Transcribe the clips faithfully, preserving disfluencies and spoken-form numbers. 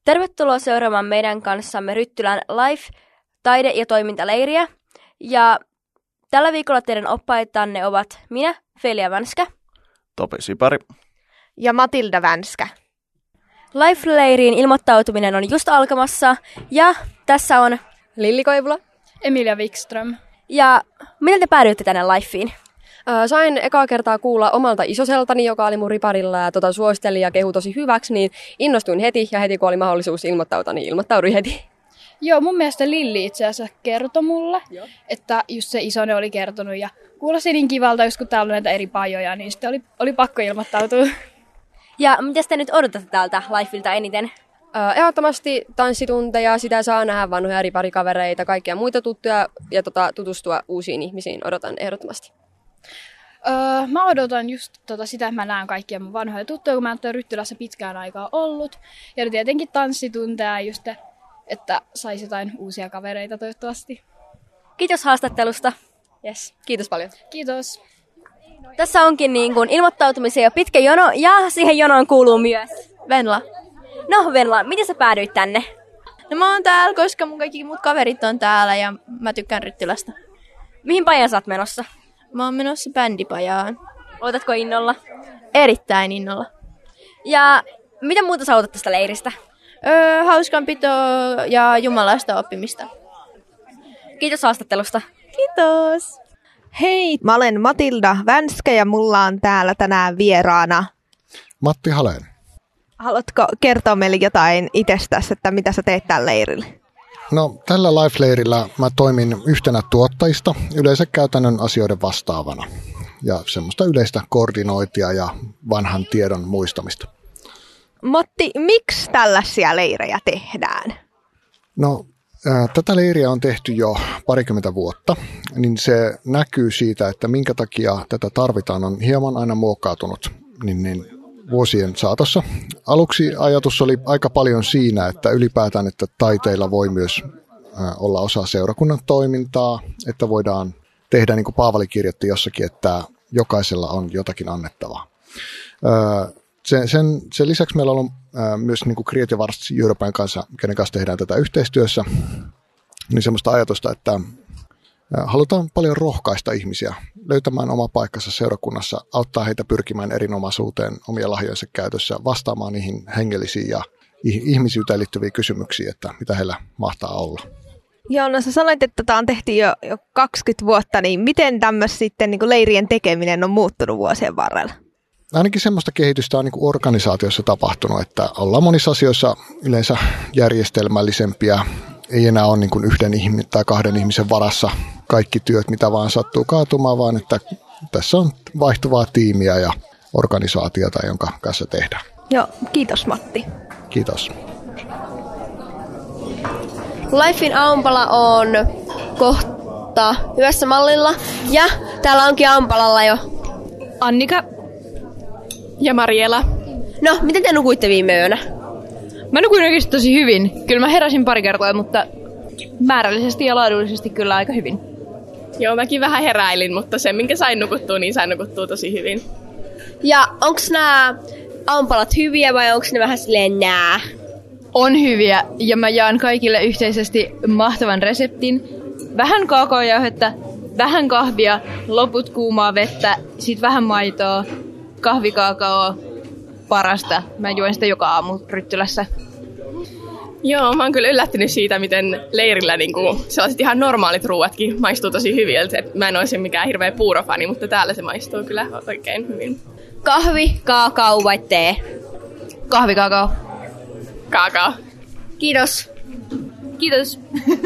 Tervetuloa seuraamaan meidän kanssamme Ryttylän Life, taide- ja toimintaleiriä. Ja tällä viikolla teidän oppaitanne ovat minä, Felia Vänskä. Topi Sipari. Ja Matilda Vänskä. Life-leiriin ilmoittautuminen on just alkamassa ja tässä on Lilli Koivula. Emilia Wikström. Ja miten te päädyitte tänne Lifeen? Öö, sain ekaa kertaa kuulla omalta isoseltani, joka oli mun riparilla ja tota, suositteli ja kehui tosi hyväksi, niin innostuin heti ja heti kun oli mahdollisuus ilmoittautua, niin ilmoittauduin heti. Joo, mun mielestä Lilli itse asiassa kertoi mulle, Joo. että just se isonen oli kertonut ja kuulosti niin kivalta, just kun täällä on näitä eri pajoja, niin sitten oli, oli pakko ilmoittautua. Ja mitä te nyt odotatte täältä Lifeilta eniten? Öö, ehdottomasti tanssitunteja, sitä saa nähdä vanhoja riparikavereita, kaikkia muita tuttuja ja tota, tutustua uusiin ihmisiin, odotan ehdottomasti. Öö, mä odotan just tota, sitä, että mä näen kaikkia mun vanhoja tuttuja, kun mä en ole Ryttylässä pitkään aikaa ollut. Ja tietenkin tanssitunteja just, että saisi jotain uusia kavereita toivottavasti. Kiitos haastattelusta. Yes, kiitos paljon. Kiitos. Tässä onkin niin kuin ilmoittautumisen jo pitkä jono ja siihen jonoon kuuluu myös Venla. No Venla, miten sä päädyit tänne? No mä oon täällä, koska mun kaikki muut kaverit on täällä ja mä tykkään Ryttylästä. Mihin pajaan sä oot menossa? Mä oon menossa bändipajaan. Ootatko innolla? Erittäin innolla. Ja mitä muuta sä ootat tästä leiristä? Öö, hauskanpitoa ja jumalasta oppimista. Kiitos haastattelusta. Kiitos. Hei, mä olen Matilda Vänskä ja mulla on täällä tänään vieraana Matti Halen. Haluatko kertoa meille jotain itsestäsi, että mitä sä teet tällä leirillä? No, tällä Life-leirillä mä toimin yhtenä tuottajista yleensä käytännön asioiden vastaavana ja semmoista yleistä koordinointia ja vanhan tiedon muistamista. Matti, miksi tällaisia leirejä tehdään? No, ää, tätä leiriä on tehty jo parikymmentä vuotta, niin se näkyy siitä, että minkä takia tätä tarvitaan, on hieman aina muokkautunut niin, niin vuosien saatossa. Aluksi ajatus oli aika paljon siinä, että ylipäätään, että taiteilla voi myös olla osa seurakunnan toimintaa, että voidaan tehdä, niin kuin Paavali kirjoitti jossakin, että jokaisella on jotakin annettavaa. Sen, sen, sen lisäksi meillä on myös niin kuin Creative Arts European kanssa, kenen kanssa tehdään tätä yhteistyössä, niin semmoista ajatusta, että halutaan paljon rohkaista ihmisiä löytämään oma paikkansa seurakunnassa, auttaa heitä pyrkimään erinomaisuuteen omien lahjojensa käytössä, vastaamaan niihin hengellisiin ja ihmisyyteen liittyviin kysymyksiin, että mitä heillä mahtaa olla. Joo, no sä sanoit, että tätä on tehty jo, jo kaksikymmentä vuotta, niin miten tämmöistä sitten niin kuin leirien tekeminen on muuttunut vuosien varrella? Ainakin semmoista kehitystä on niin kuin organisaatiossa tapahtunut, että ollaan monissa asioissa yleensä järjestelmällisempiä. Ei enää ole niin kuin yhden ihmisen tai kahden ihmisen varassa kaikki työt, mitä vaan sattuu kaatumaan, vaan että tässä on vaihtuvaa tiimiä ja organisaatiota, jonka kanssa tehdään. Joo, kiitos Matti. Kiitos. Lifein Ampala on kohta hyvässä mallilla ja täällä onkin Ampalalla jo Annika ja Mariela. No, miten te nukuitte viime yönä? Mä nukuin oikeasti tosi hyvin. Kyllä mä heräsin pari kertaa, mutta määrällisesti ja laadullisesti kyllä aika hyvin. Joo, mäkin vähän heräilin, mutta sen minkä sain nukuttua, niin sain nukuttua tosi hyvin. Ja onks nämä ampalat hyviä vai onks ne vähän silleen nää? On hyviä ja mä jaan kaikille yhteisesti mahtavan reseptin. Vähän kaakaojauhetta, vähän kahvia, loput kuumaa vettä, sit vähän maitoa, kahvikaakaoa. Parasta. Mä juon sitä joka aamu Ryttylässä. Joo, mä oon kyllä yllättynyt siitä, miten leirillä niin kuin, sellaiset ihan normaalit ruuatkin maistuu tosi hyviltä. Mä en olisi mikään hirveä puurofani, mutta täällä se maistuu kyllä oikein hyvin. Kahvi, kaakao vai tee? Kahvi, kaakao. Kaakao. Kiitos. Kiitos.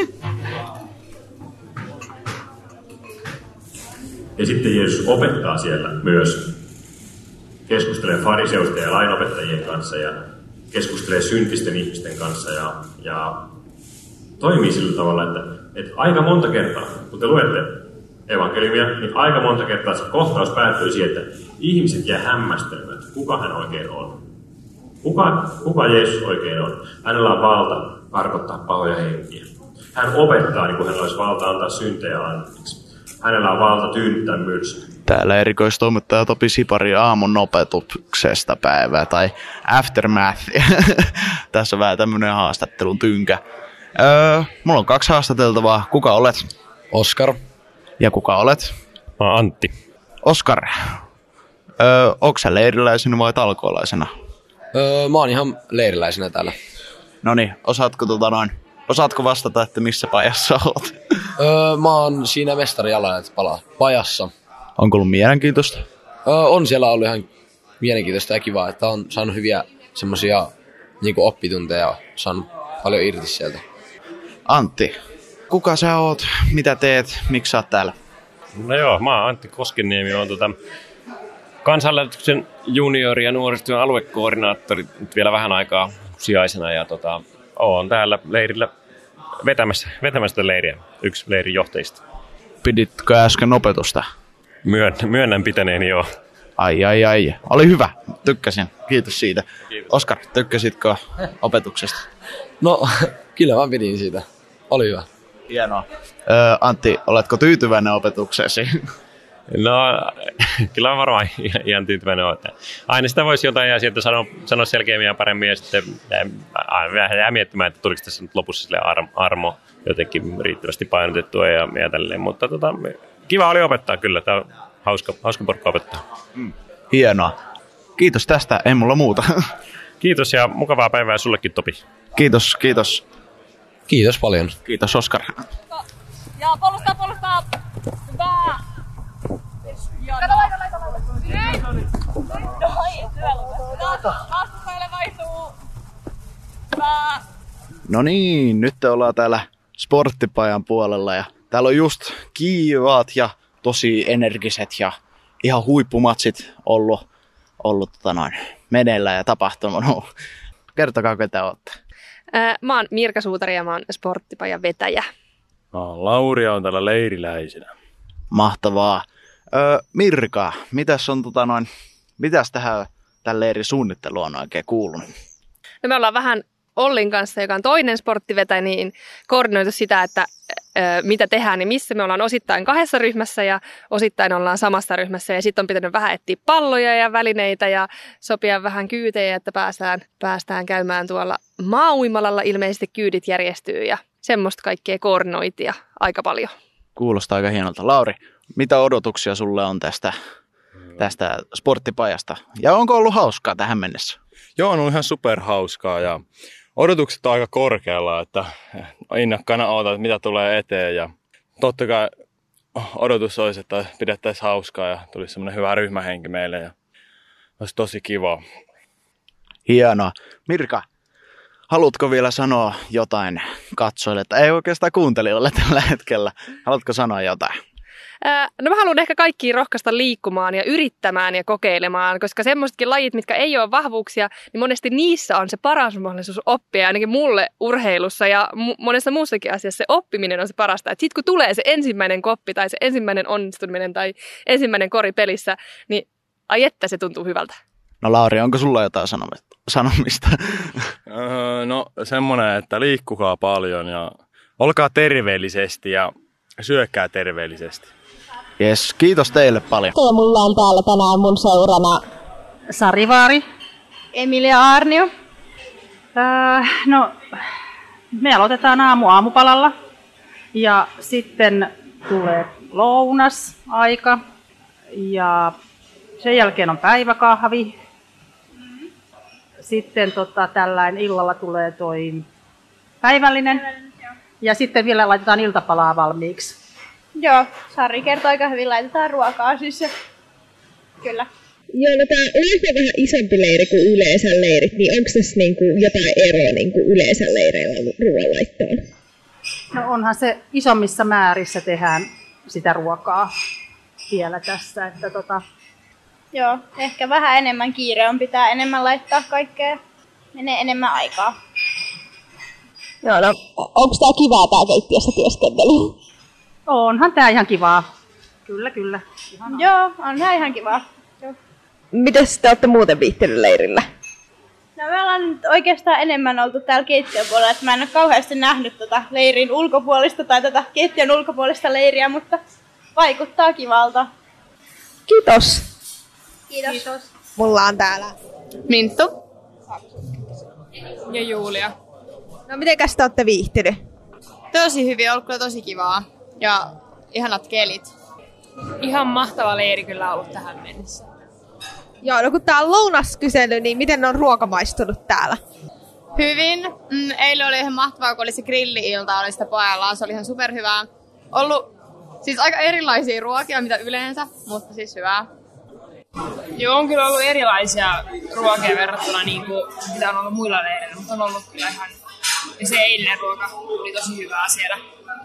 Ja sitten Jeesus opettaa siellä myös. Keskustelee fariseusten ja lainopettajien kanssa ja keskustelee syntisten ihmisten kanssa ja, ja toimii sillä tavalla, että, että aika monta kertaa, kun te luette evankeliumia, niin aika monta kertaa se kohtaus päättyy siihen, että ihmiset jää hämmästelemään, että kuka hän oikein on. Kuka, kuka Jeesus oikein on? Hänellä on valta karkottaa pahoja henkiä. Hän opettaa, niin kuin hänellä olisi valta antaa syntejä anteeksi. Hänellä on valta tyynnyttää myrsky. Täällä erikoistoimittaja Topi Sipari aamun opetuksesta päivää tai aftermath. Tässä on vähän tämmönen haastattelun tynkä. Öö, mulla on kaksi haastateltavaa. Kuka olet? Oskar. Ja kuka olet? Mä oon Antti. Oskar. Öö, onko sä leiriläisenä vai talkoolaisena? Öö, mä oon ihan leiriläisenä täällä. Noniin, osaatko tota noin, osaatko vastata, että missä pajassa olet? Öö, mä oon siinä mestari Jalanet pala pajassa. Onko ollut mielenkiintoista? Öö, on siellä ollut ihan mielenkiintoista ja kivaa, että on saanut hyviä semmosia niinku oppitunteja ja saanut paljon irti sieltä. Antti, kuka sä oot? Mitä teet? Miksi sä oot täällä? No joo, mä oon Antti Koskeniemi, oon tota kansanlähetyksen juniori- ja nuorisotyön aluekoordinaattori nyt vielä vähän aikaa sijaisena ja tota, oon täällä leirillä vetämässä, vetämässä leiriä, yksi leirin johtajista. Piditkö äsken opetusta? Myön, myönnän pitäneeni joo. Ai ai ai, oli hyvä, tykkäsin, kiitos siitä. Kiitos. Oskar, tykkäsitkö opetuksesta? No, kyllä mä pidin siitä, oli hyvä. Hienoa. Öö, Antti, oletko tyytyväinen opetukseesi? No, kyllä on varmaan ihan tyytyväinen. Aina sitä voisi jotain ja sieltä sanoa, sanoa selkeämmin ja paremmin ja sitten jää, jää miettimään, että tuliko tässä nyt lopussa sille armo, armo jotenkin riittävästi painotettua ja, ja tälleen. Mutta tota, kiva oli opettaa kyllä, tämä on hauska, hauska porukka opettaa. Mm. Hienoa. Kiitos tästä, ei mulla muuta. Kiitos ja mukavaa päivää sullekin, Topi. Kiitos, kiitos. Kiitos paljon. Kiitos, Oskar. Ja puolustaa, puolustaa. Hyvä. Kato, laita, laita, laita. Vastustajalle vaihtuu. Hyvä. No niin, nyt ollaan täällä sporttipajan puolella ja täällä on just kiivaat ja tosi energiset ja ihan huippumatsit ollut, ollut tota noin, meneillä ja tapahtunut. Kertokaa, ketä olette. Mä oon Mirka Suutari ja mä oon sporttipajan vetäjä. No, Lauri on täällä leiriläisenä. Mahtavaa. Öö, Mirka, mitäs on tota noin, mitäs tähän tämän leirin suunnitteluun on oikein kuulunut? No me ollaan vähän Ollin kanssa, joka on toinen sporttivetäjä, niin koordinoitu sitä, että ö, mitä tehdään ja missä. Me ollaan osittain kahdessa ryhmässä ja osittain ollaan samassa ryhmässä. Ja sitten on pitänyt vähän etsiä palloja ja välineitä ja sopia vähän kyytejä, että päästään, päästään käymään tuolla maa-uimalalla. Ilmeisesti kyydit järjestyy ja semmoista kaikkea koordinointia aika paljon. Kuulostaa aika hienolta. Lauri, mitä odotuksia sulle on tästä, tästä sporttipajasta? Ja onko ollut hauskaa tähän mennessä? Joo, on ollut ihan superhauskaa ja odotukset on aika korkealla, että innokkaana odotan, että mitä tulee eteen. Ja totta kai odotus olisi, että pidettäisiin hauskaa ja tulisi semmoinen hyvä ryhmähenki meille ja olisi tosi kiva. Hienoa. Mirka, haluatko vielä sanoa jotain katsojille, että ei oikeastaan kuuntelijoille tällä hetkellä? Haluatko sanoa jotain? No mä haluan ehkä kaikkia rohkaista liikkumaan ja yrittämään ja kokeilemaan, koska semmoisetkin lajit, mitkä ei ole vahvuuksia, niin monesti niissä on se paras mahdollisuus oppia. Ainakin mulle urheilussa ja mu- monessa muussakin asiassa se oppiminen on se parasta. Sitten kun tulee se ensimmäinen koppi tai se ensimmäinen onnistuminen tai ensimmäinen kori pelissä, niin ai että se tuntuu hyvältä. No Lauri, onko sulla jotain sanomista? No semmoinen, että liikkukaa paljon ja olkaa terveellisesti ja syökkää terveellisesti. Jes, kiitos teille paljon. Ja mulla on täällä tänään mun seurana Sari Vaari, Emilia Aarnio. Öö, no, me aloitetaan aamu aamupalalla ja sitten tulee lounasaika ja sen jälkeen on päiväkahvi. Sitten tota, tällainen illalla tulee toi päivällinen ja sitten vielä laitetaan iltapalaa valmiiksi. Joo, Sari kertoo aika hyvin, laitetaan ruokaa siis ja kyllä. Joo, no tää on vähän isompi leiri kuin yleensä leirit, niin onko tässä niinku jotain eroa niinku yleensä leireillä ruoanlaittoon? No onhan se isommissa määrissä tehdään sitä ruokaa vielä tässä, että tota... Joo, ehkä vähän enemmän kiire on, pitää enemmän laittaa kaikkea, menee enemmän aikaa. Joo, no onko tää kivaa tää keittiössä työskentely? Onhan tää ihan kivaa. Kyllä, kyllä. Ihanaa. Joo, on tää ihan kivaa. Joo. Mites te olette muuten viihtynyt leirillä? No me ollaan nyt oikeastaan enemmän oltu täällä keittiöpuolella, että mä en ole kauheasti nähnyt tota leirin ulkopuolista tai tätä keittiön ulkopuolista leiriä, mutta vaikuttaa kivalta. Kiitos. Kiitos. Kiitos. Mulla on täällä Minttu. Ja Julia. No mitenkäs te olette viihtynyt? Tosi hyvin, ollut kyllä tosi kivaa. Ja ihanat kelit. Ihan mahtava leiri kyllä ollut tähän mennessä. Joo, no kun tää on lounaskysely, niin miten on ruoka maistunut täällä? Hyvin. Mm, eilen oli ihan mahtavaa, kun oli se grilli-ilta, oli sitä pojalla. Se oli ihan superhyvää. Ollut siis aika erilaisia ruokia, mitä yleensä, mutta siis hyvää. Joo, on kyllä ollut erilaisia ruokia verrattuna niin kuin, mitä on ollut muilla leireillä, mutta on ollut kyllä ihan... Ja se eilinen ruoka oli tosi hyvää siellä.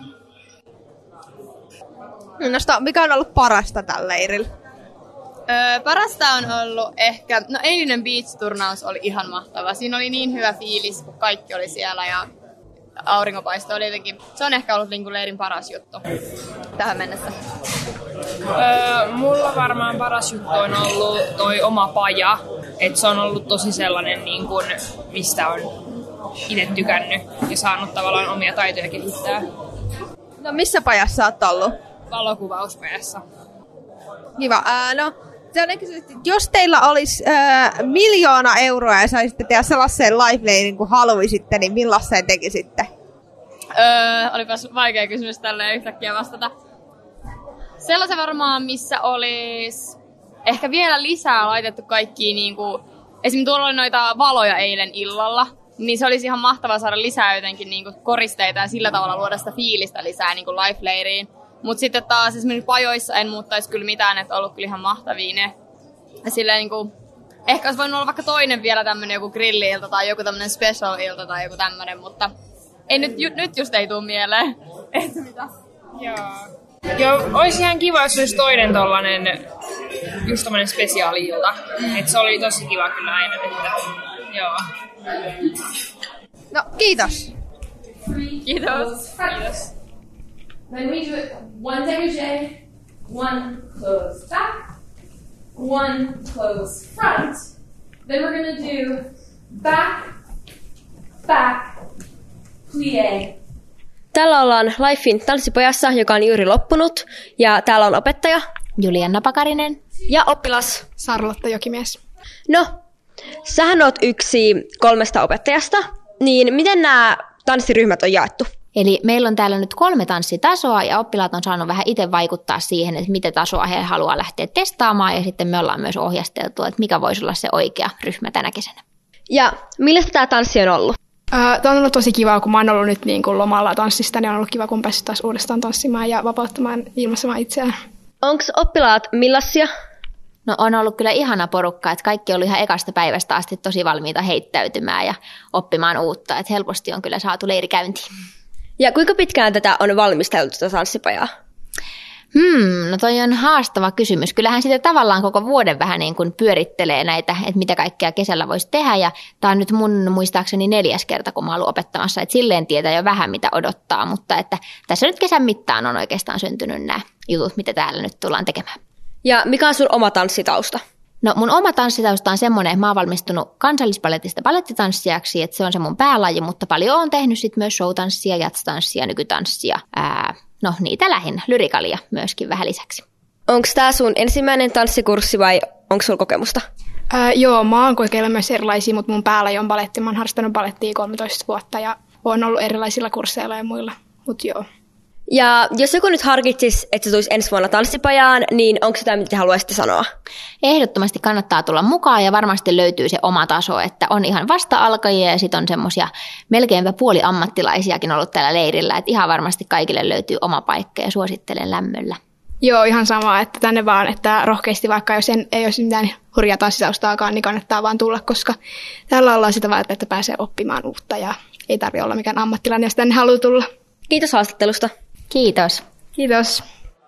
No, mikä on ollut parasta tällä leirillä? Öö, parasta on ollut ehkä... No eilinen beach-turnaus oli ihan mahtava. Siinä oli niin hyvä fiilis, kun kaikki oli siellä ja auringonpaisto oli jotenkin... Se on ehkä ollut niin kuin leirin paras juttu tähän mennessä. Öö, mulla varmaan paras juttu on ollut toi oma paja. Et se on ollut tosi sellainen, niin kuin, mistä on itse tykännyt ja saanut tavallaan omia taitoja kehittää. No missä pajassa oot ollut? Valokuvauspajassa. Kiva. Ää, no, se on kysymys, jos teillä olisi ää, miljoona euroa ja saisitte tehdä sellaisen live-leirin kuin haluaisitte, niin millaisen tekisitte? Öö, olipas vaikea kysymys tälleen yhtäkkiä vastata. Sellaisen varmaan, missä olisi ehkä vielä lisää laitettu kaikkia, niin kuin, esimerkiksi tuolla oli noita valoja eilen illalla, niin se olisi ihan mahtavaa saada lisää jotenkin niin kuin koristeita ja sillä tavalla luoda sitä fiilistä lisää niin kuin live-leiriin. Mutta sitten taas esimerkiksi pajoissa en muuttaisi kyllä mitään, että on ollut kyllä ihan mahtavia ne. Ja silleen niin kuin, ehkä olisi voinut olla vaikka toinen vielä tämmöinen joku grilli-ilta tai joku tämmöinen special-ilta tai joku tämmöinen, mutta ei nyt, ju, nyt just ei tule mieleen. Että mitä? Joo. Joo, olisi ihan kiva, jos olisi toinen tollanen, just tommonen spesiaali-ilta. Et se oli tosi kiva kyllä aina, että joo. No, kiitos. Kiitos. Kiitos. Then we do it one dégagé, one close back, one close front. Then we're gonna do back, back, plie. Täällä ollaan Lifein tanssipojassa, joka on juuri loppunut. Ja täällä on opettaja Julianna Pakarinen ja oppilas Sarlotta Jokimies. No, sähän oot yksi kolmesta opettajasta. Niin miten nämä tanssiryhmät on jaettu? Eli meillä on täällä nyt kolme tanssitasoa ja oppilaat on saanut vähän itse vaikuttaa siihen, että mitä tasoa he haluaa lähteä testaamaan. Ja sitten me ollaan myös ohjasteltu, että mikä voisi olla se oikea ryhmä tänä kesänä. Ja millaista tämä tanssi on ollut? Tämä on ollut tosi kivaa, kun mä oon ollut nyt niin kuin lomalla tanssista, niin on ollut kiva, kun on päässyt taas uudestaan tanssimaan ja vapauttamaan ilmaisemaan itseään. Onko oppilaat millaisia? No on ollut kyllä ihana porukka, että kaikki on ollut ihan ekasta päivästä asti tosi valmiita heittäytymään ja oppimaan uutta, että helposti on kyllä saatu leiri käyntiin. Ja kuinka pitkään tätä on valmisteltu tätä tanssipajaa? Hmm, no toi on haastava kysymys. Kyllähän sitä tavallaan koko vuoden vähän niin kuin pyörittelee näitä, että mitä kaikkea kesällä voisi tehdä. Ja tää on nyt mun muistaakseni neljäs kerta, kun mä oon ollut opettamassa. Että silleen tietää jo vähän, mitä odottaa. Mutta että tässä nyt kesän mittaan on oikeastaan syntynyt nämä jutut, mitä täällä nyt tullaan tekemään. Ja mikä on sun oma tanssitausta? No mun oma tanssitausta on semmoinen, että mä oon valmistunut kansallispaletista palettitanssijaksi, että se on se mun päälaji, mutta paljon oon tehnyt sit myös showtanssia, jatstanssia, nykytanssia, ää, no niitä lähinnä, lyrikalia myöskin vähän lisäksi. Onko tää sun ensimmäinen tanssikurssi vai onko sulla kokemusta? Ää, joo, mä oon kokeillut myös erilaisia, mutta mun päälaji on baletti. Mä oon harrastanut balettia kolmetoista vuotta ja oon ollut erilaisilla kursseilla ja muilla, mutta joo. Ja jos joku nyt harkitsisi, että se tulisi ensi vuonna tanssipajaan, niin onko sitä, mitä haluaisitte sanoa? Ehdottomasti kannattaa tulla mukaan ja varmasti löytyy se oma taso, että on ihan vasta-alkajia ja sitten on semmoisia melkeinpä puoliammattilaisiakin ollut täällä leirillä, että ihan varmasti kaikille löytyy oma paikka ja suosittelen lämmöllä. Joo, ihan sama, että tänne vaan, että rohkeasti vaikka jos en, ei olisi mitään hurjaa tanssitaustaakaan, niin kannattaa vaan tulla, koska täällä ollaan sitä varten, että pääsee oppimaan uutta ja ei tarvitse olla mikään ammattilainen, jos tänne haluaa tulla. Kiitos haastattelusta. Kiitos. Kiitos.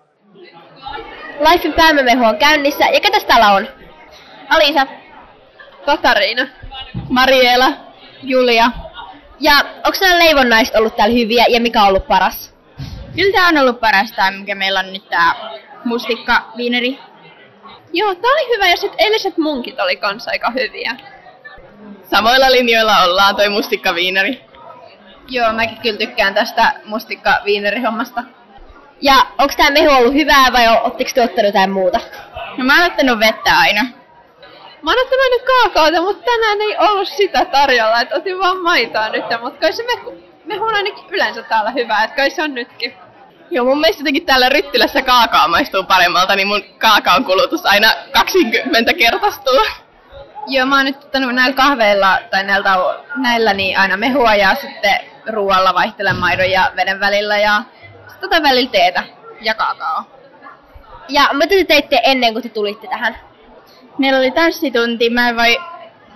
Lifein päämämehu on käynnissä. Ja ketäs täällä on? Alisa. Katariina. Mariela. Julia. Ja onko nämä leivonnaiset ollut täällä hyviä ja mikä on ollut paras? Kyllä tää on ollut parasta, mikä meillä on nyt tää mustikka viineri. Joo, tää oli hyvä ja sit eiliset munkit oli kans aika hyviä. Samoilla linjoilla ollaan toi mustikka viineri. Joo, mäkin kyllä tykkään tästä mustikka viinerihommasta. Ja onko tämä mehu ollut hyvää vai ootteko te ottanut jotain muuta? No mä oon ottanut vettä aina. Mä oon ottanut nyt kaakaota, mutta tänään ei ollut sitä tarjolla, että otin vaan maitoa nyt, mutta kai se mehu, mehu on ainakin yleensä täällä hyvä, että kai se on nytkin. Joo, mun mielestä jotenkin täällä Ryttylässä kaakao maistuu paremmalta, niin mun kaakaon kulutus aina kaksikymmentä kertaistuu. Joo, mä oon nyt ottanut näillä kahveilla tai näillä, näillä niin aina mehua ja sitten ruoalla vaihtelen maidon ja veden välillä ja sitten otan välillä teetä ja kaakao. Ja mitä te teitte ennen kuin te tulitte tähän? Meillä oli tanssitunti, mä en voi...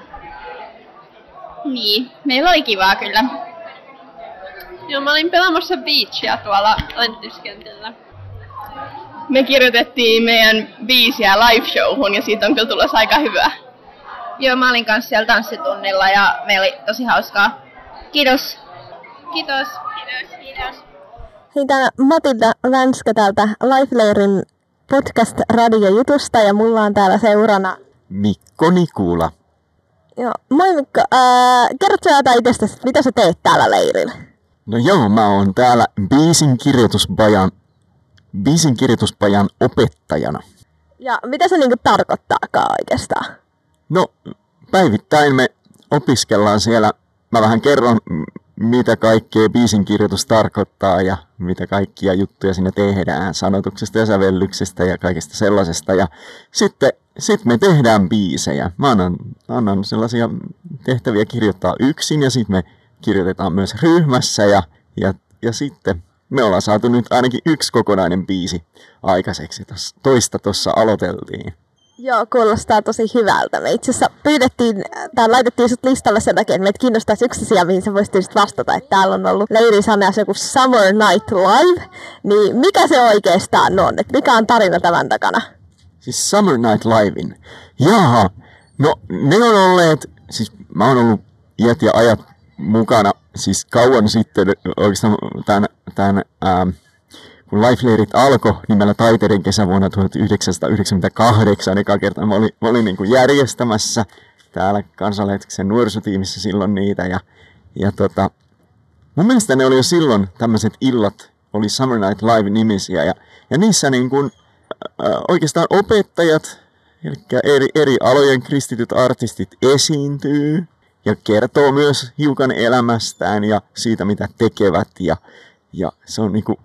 Niin, meillä oli kivaa kyllä. Joo, mä olin pelaamassa beachia tuolla lentyskentällä. Me kirjoitettiin meidän biisiä live-showhun ja siitä on kyllä tulossa aika hyvä. Joo, mä olin kanssa siellä tanssitunnilla ja meillä oli tosi hauskaa. Kiitos. Kiitos. Kiitos, kiitos. Hei, täällä Matilda Vänskä täältä Life-leirin podcast-radiojutusta ja mulla on täällä seurana Mikko Nikula. Joo, moi Mikko. Ää, kerrotko jotain itsestäsi, mitä sä teet täällä leirillä? No joo, mä oon täällä biisin kirjoituspajan, biisin kirjoituspajan opettajana. Ja mitä se niinku tarkoittaakaan oikeastaan? No, päivittäin me opiskellaan siellä. Mä vähän kerron, mitä kaikkea biisin kirjoitus tarkoittaa ja mitä kaikkia juttuja siinä tehdään, sanotuksesta ja sävellyksestä ja kaikesta sellaisesta. Ja sitten sit me tehdään biisejä. Mä annan, annan sellaisia tehtäviä kirjoittaa yksin ja sitten me kirjoitetaan myös ryhmässä ja, ja, ja sitten me ollaan saatu nyt ainakin yksi kokonainen biisi aikaiseksi. Tos, toista tuossa aloiteltiin. Joo, kuulostaa tosi hyvältä. Me itse asiassa pyydettiin, tai laitettiin sut listalle sen takia, että meitä kiinnostaisi yksi asia, mihin sä voisit vastata. Että täällä on ollut leirin sanassa joku Summer Night Live. Niin mikä se oikeastaan on? Että mikä on tarina tämän takana? Siis Summer Night Livein. Jaha, no ne on olleet, siis mä oon ollut iät ja ajat mukana, siis kauan sitten oikeastaan tämän, tämän ähm, kun Life-leirit alkoi nimellä Taiteiden kesä vuonna tuhatyhdeksänsataayhdeksänkymmentäkahdeksan, eka kertaa mä olin, mä olin niin kuin järjestämässä täällä Kansanlähetyksen nuorisotiimissä silloin niitä. Ja, ja tota, mun mielestä ne oli jo silloin tämmöiset illat, oli Summer Night Live-nimisiä. Ja, ja niissä niin kuin, äh, oikeastaan opettajat, eli eri, eri alojen kristityt artistit esiintyy ja kertoo myös hiukan elämästään ja siitä, mitä tekevät. Ja, ja se on niin kuin,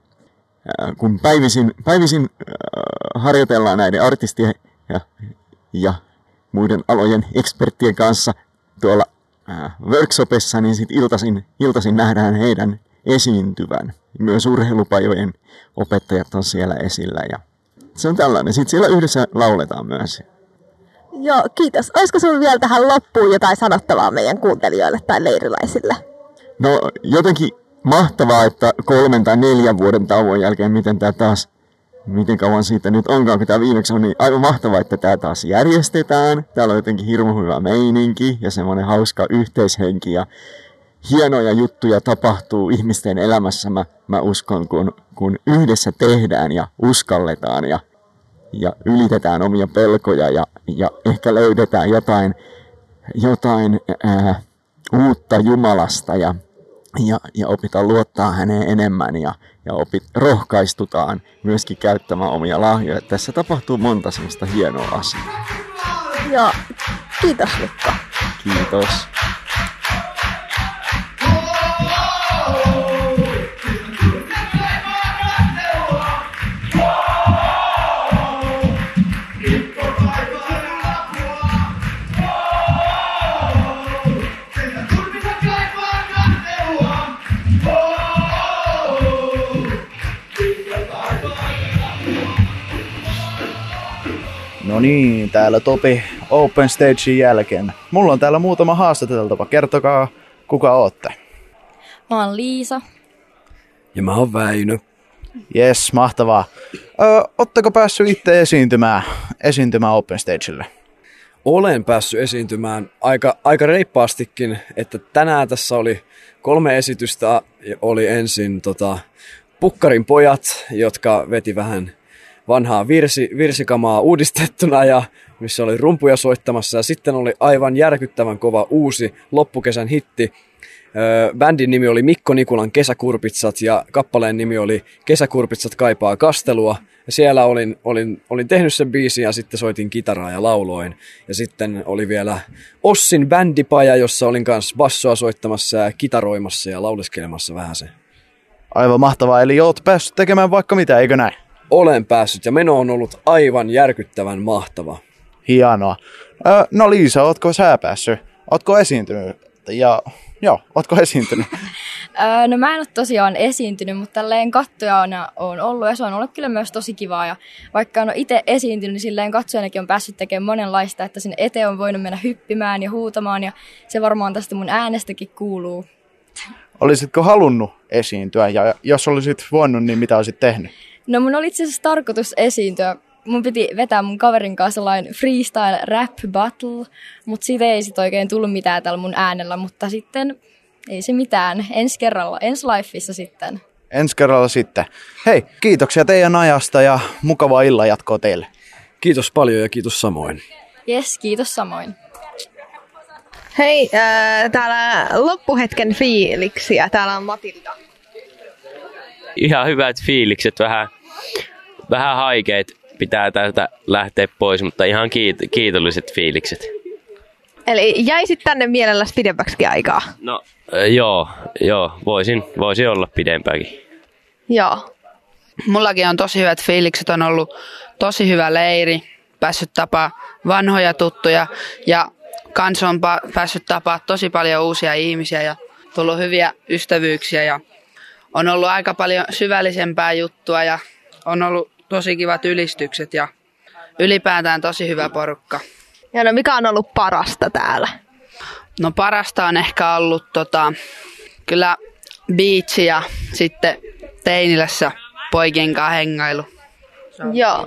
kun päivisin, päivisin äh, harjoitellaan näiden artistien ja, ja muiden alojen eksperttien kanssa tuolla äh, workshopissa, niin sitten iltaisin, iltaisin nähdään heidän esiintyvän. Myös urheilupajojen opettajat on siellä esillä ja se on tällainen. Sitten siellä yhdessä lauletaan myös. Joo, kiitos. Olisiko sinulla vielä tähän loppuun jotain sanottavaa meidän kuuntelijoille tai leiriläisille? No jotenkin mahtavaa, että kolmen tai neljän vuoden tauon jälkeen, miten tämä taas, miten kauan siitä nyt onkaan, kun tämä viimeksi on, niin aivan mahtavaa, että tämä taas järjestetään. Täällä on jotenkin hirmu hyvä meininki ja semmoinen hauska yhteishenki ja hienoja juttuja tapahtuu ihmisten elämässä, mä, mä uskon, kun, kun yhdessä tehdään ja uskalletaan ja, ja ylitetään omia pelkoja ja, ja ehkä löydetään jotain, jotain ää, uutta Jumalasta ja Ja, ja opitaan luottaa häneen enemmän ja, ja opit, rohkaistutaan myöskin käyttämään omia lahjoja. Tässä tapahtuu monta semmoista hienoa asiaa. Joo, kiitos Mikko. Kiitos. No niin, täällä Topi Open Stagein jälkeen. Mulla on täällä muutama haastateltava. Kertokaa, kuka ootte. Mä oon Liisa. Ja mä oon Väinö. Jes, mahtavaa. Ö, ootteko päässyt itse esiintymään, esiintymään Open Stagelle? Olen päässyt esiintymään aika, aika reippaastikin, että tänään tässä oli kolme esitystä. Oli ensin tota, Pukkarin pojat, jotka veti vähän vanhaa virsi, virsikamaa uudistettuna ja missä oli rumpuja soittamassa. Ja sitten oli aivan järkyttävän kova uusi loppukesän hitti Bändin nimi oli Mikko Nikulan Kesäkurpitsat ja kappaleen nimi oli Kesäkurpitsat kaipaa kastelua. Ja siellä olin, olin, olin tehnyt sen biisin ja sitten soitin kitaraa ja lauloin. Ja sitten oli vielä Ossin bändipaja, jossa olin kanssa bassoa soittamassa ja kitaroimassa ja lauleskelemassa vähän se. Aivan mahtavaa, eli oot päässyt tekemään vaikka mitä, eikö näin? Olen päässyt ja meno on ollut aivan järkyttävän mahtava. Hienoa. Öö, no Liisa, ootko sä päässyt? Ootko esiintynyt? Ja joo, ootko esiintynyt? Öö, no mä en ole tosiaan esiintynyt, mutta tälleen katsojana on ollut ja se on ollut kyllä myös tosi kivaa. Ja vaikka en ole itse esiintynyt, niin silleen katsojanakin on päässyt tekemään monenlaista, että sinne eteen on voinut mennä hyppimään ja huutamaan ja se varmaan tästä mun äänestäkin kuuluu. Olisitko halunnut esiintyä ja jos olisit voinut, niin mitä olisit tehnyt? No mun oli itse asiassa tarkoitus esiintyä. Mun piti vetää mun kaverin kanssa sellainen freestyle rap battle, mutta siitä ei sit oikein tullut mitään tällä mun äänellä, mutta sitten ei se mitään. Ensi kerralla, ensi lifeissa sitten. Ensi kerralla sitten. Hei, kiitoksia teidän ajasta ja mukavaa illan jatkoa teille. Kiitos paljon ja kiitos samoin. Jes, kiitos samoin. Hei, äh, täällä loppuhetken fiiliksiä. Täällä on Matilda. Ihan hyvät fiilikset, vähän, vähän haikeet pitää täältä lähteä pois, mutta ihan kiit- kiitolliset fiilikset. Eli jäisit tänne mielelläsi pidempäksikin aikaa? No äh, joo, joo voisin, voisin olla pidempääkin. Joo. Mullakin on tosi hyvät fiilikset, on ollut tosi hyvä leiri, päässyt tapaa vanhoja tuttuja ja kans on pa- päässyt tapaa tosi paljon uusia ihmisiä ja tullut hyviä ystävyyksiä ja on ollut aika paljon syvällisempää juttua ja on ollut tosi kivat ylistykset ja ylipäätään tosi hyvä porukka. Ja no mikä on ollut parasta täällä? No parasta on ehkä ollut tota, kyllä biitsi ja sitten Teinilässä poikien kanssa hengailu. Joo.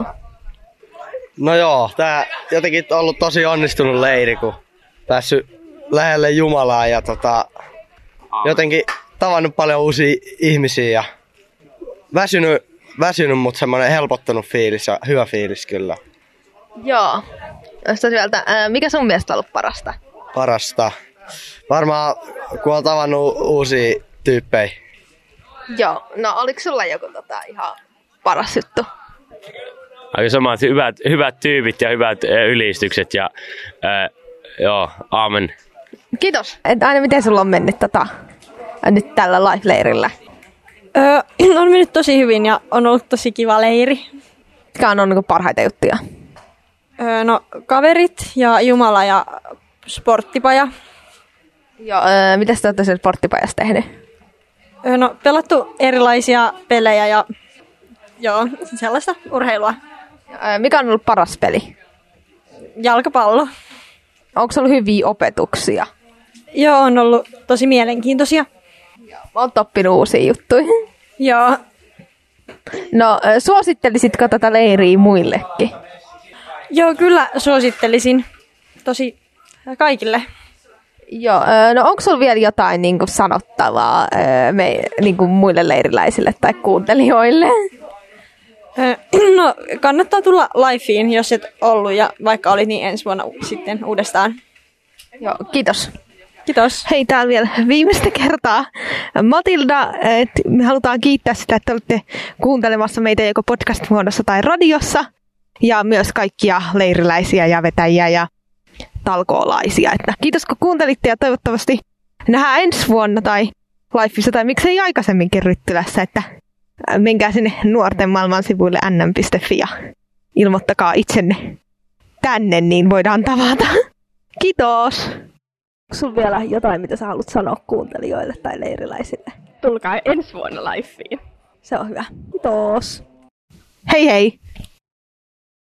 No joo, tää jotenkin on ollut tosi onnistunut leiri, kun päässyt lähelle Jumalaa ja tota, jotenkin tavannut paljon uusia ihmisiä ja väsynyt, väsynyt mutta semmoinen helpottunut fiilis ja hyvä fiilis kyllä. Joo. Ää, mikä sun mielestä on ollut parasta? Parasta. Varmaan kun on tavannut uusia tyyppejä. Joo. No oliko sulla joku tota ihan paras juttu? Aika samat hyvät, hyvät tyypit ja hyvät äh, ylistykset ja äh, joo, aamen. Kiitos. Et aina miten sulla on mennyt tota, nyt tällä live-leirillä? Öö, on mennyt tosi hyvin ja on ollut tosi kiva leiri. Mitkä on ollut parhaita juttuja? Öö, no kaverit ja Jumala ja sporttipaja. Joo, öö, mitä sä olette siellä sporttipajassa tehnyt? Öö, no pelattu erilaisia pelejä ja joo, sellaista urheilua. Öö, mikä on ollut paras peli? Jalkapallo. Onko ollut hyviä opetuksia? Joo, on ollut tosi mielenkiintoisia. Olet oppinut uusia juttuja. Joo. No, suosittelisitko tätä leiriä muillekin? Joo, kyllä suosittelisin tosi kaikille. Joo, no onko sulla vielä jotain niin kuin sanottavaa me, niin kuin muille leiriläisille tai kuuntelijoille? No, kannattaa tulla liveen, jos et ollut, ja vaikka olit niin ensi vuonna sitten uudestaan. Joo, kiitos. Kiitos. Hei, täällä vielä viimeistä kertaa. Matilda, me halutaan kiittää sitä, että olette kuuntelemassa meitä joko podcast-muodossa tai radiossa. Ja myös kaikkia leiriläisiä ja vetäjiä ja talkoolaisia. Että kiitos kun kuuntelitte ja toivottavasti nähdään ensi vuonna tai liveissa tai miksei aikaisemminkin Ryttylässä. Että menkää sinne nuorten maailman sivuille n m piste f i ja ilmoittakaa itsenne tänne, niin voidaan tavata. Kiitos! Onko sulla vielä jotain, mitä sä haluat sanoa kuuntelijoille tai leiriläisille? Tulkaa ensi vuonna liveen. Se on hyvä. Kiitos! Hei hei!